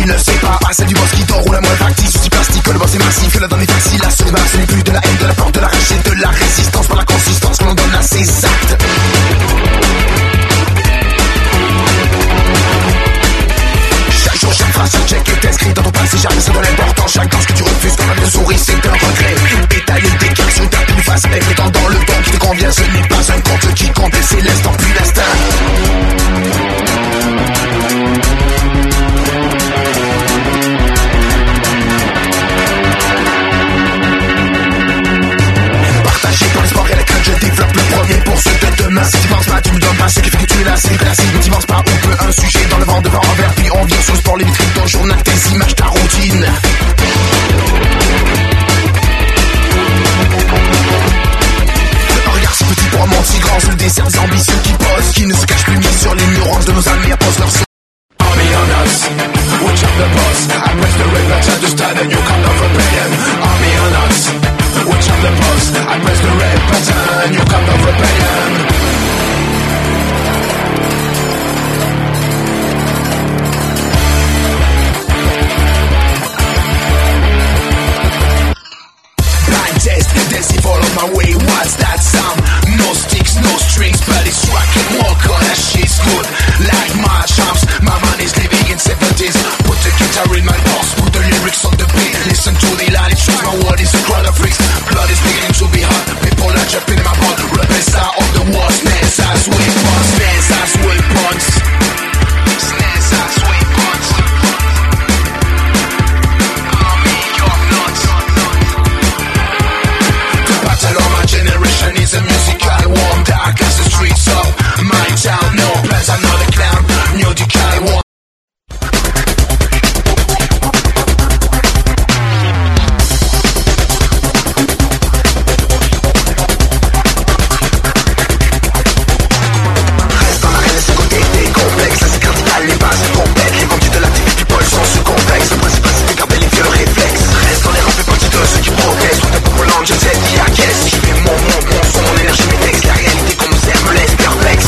tu ne le sais pas. Celle du boss qui dort ou la moins factice. Souci plastique, le boss est massif, que la donne est facile. La seule barre, ce n'est plus de la haine, de la peur, de la rage et de la résistance. Par la consistance que l'on donne à ses actes. Chaque jour, chaque phrase, chaque check est inscrit dans ton passé. Jamais c'est de l'important. Chaque danse que tu refuses, quand même de souris, c'est un regret. Étaler des cœurs sur ta plus face avec le temps dans le temps qui te convient. Ce n'est pas un compte qui compte, c'est l'instant puis l'instinct. Partagé pour l'espoir et la crainte, je développe le premier pour ceux de demain. Si tu penses pas, tu me donnes pas ce qui fait que tu es là, c'est classique. Mais tu penses pas, on peut un sujet dans le vent devant envers. Puis on vient sur le sport, les vitrines, ton journal, tes images, ta routine. Si petit pour un monde si grand, c'est le désert des ambitieux qui posent, qui ne se cachent plus mis sur les nuances de nos âmes et posent leur son. Army on us, watch out the boss. I press the red button to start a new kind of rebellion. Army on us, watch out the boss. I press the red button, a new kind of rebellion. Dancing follow my way, what's that sound? No sticks, no strings, but it's rockin', walk on, that shit's good. Like my charms, my man is living in 70s. Put the guitar in my box, put the lyrics on the beat. Listen to the line, it's my word is a crowd of freaks. Blood is beginning to be hot, people are jumping in my blood. Rebels are on the wall, snares as weapons, snares as weapons. Snares as weapons. Generation is a musical warm dark as the streets of my town. No plans, I'm not a clown. New decay one. Reste dans l'arène, ce côté des complexes. La cardinal, les bases complètes. Les vendus de l'activité people sont sous complexe. Le principal c'est de garder les vieux réflexes. Reste dans les rangs, fais partie de ceux qui protestent. Tout de pour l'ange, je sais qui acquiesce. Je fais mon son, mon énergie, mes textes. La réalité qu'on nous aime me laisse perplexe.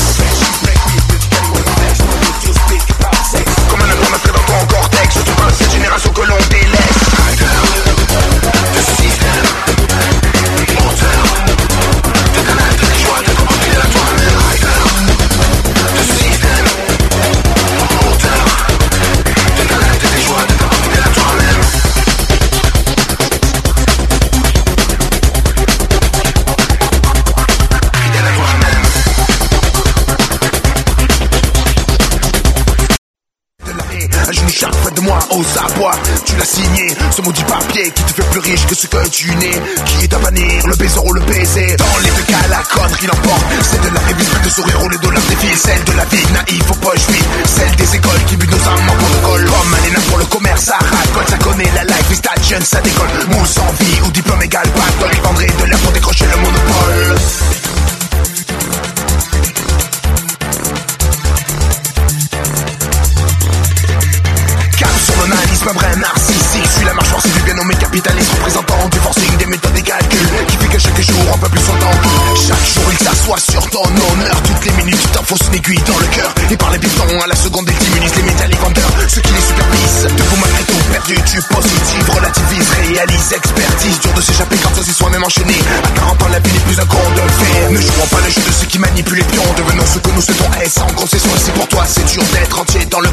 Comme un album après dans ton cortex. Je te parle de cette génération que l'on délaisse. De système, moteur, de canal, de joie, de comment tu es à toi-même. De système, moteur, de canal, de joie, de comment tu es à toi-même. Un genou chaque fois de moi aux abois. Tu l'as signé, ce maudit papier qui te fait plus riche que ce que tu n'es. Qui est à bannir, le baiser ou le baiser. Dans les deux cas, la connerie l'emporte. C'est de la révise, de sourire ou les dollars des filles. Celle de la vie naïve aux poches vides. Celle des écoles qui butent nos âmes en cours de colle. Comme Alena pour le commerce, ça racole. Ça connaît la life, les stations, ça décolle. Moule sans vie ou diplôme égal. Pas de répandrer de l'air pour décrocher le monopole. Un vrai narcissique, je suis la marche forcée du bien nommé capitaliste, représentant du forcing des méthodes et calculs, qui fait que chaque jour un peu plus son temps. Chaque jour il s'assoit sur ton honneur, toutes les minutes tu t'enfonces une aiguille dans le cœur. Et par les bifetons à la seconde ils t'immunisent, les médias, les vendeurs, ceux qui les supervisent. Debout malgré tout perdu, tu positives, relativises, réalises, expertise. Dur de s'échapper quand c'est soi-même enchaîné. À 40 ans la vie n'est plus un conte de fait. Ne jouons pas le jeu de ceux qui manipulent les pions, devenons ce que nous souhaitons être sans concession. Et c'est pour toi c'est dur d'être entier.